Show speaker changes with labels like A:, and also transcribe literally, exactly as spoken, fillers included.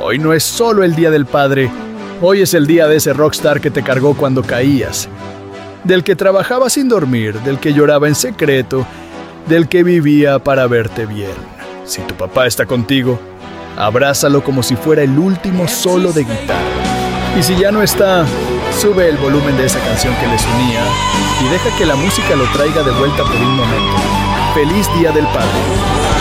A: Hoy no es solo el Día del Padre, hoy es el día de ese rockstar que te cargó cuando caías, del que trabajaba sin dormir, del que lloraba en secreto, del que vivía para verte bien. Si tu papá está contigo, abrázalo como si fuera el último solo de guitarra. Y si ya no está, sube el volumen de esa canción que les unía y deja que la música lo traiga de vuelta por un momento. ¡Feliz Día del Padre!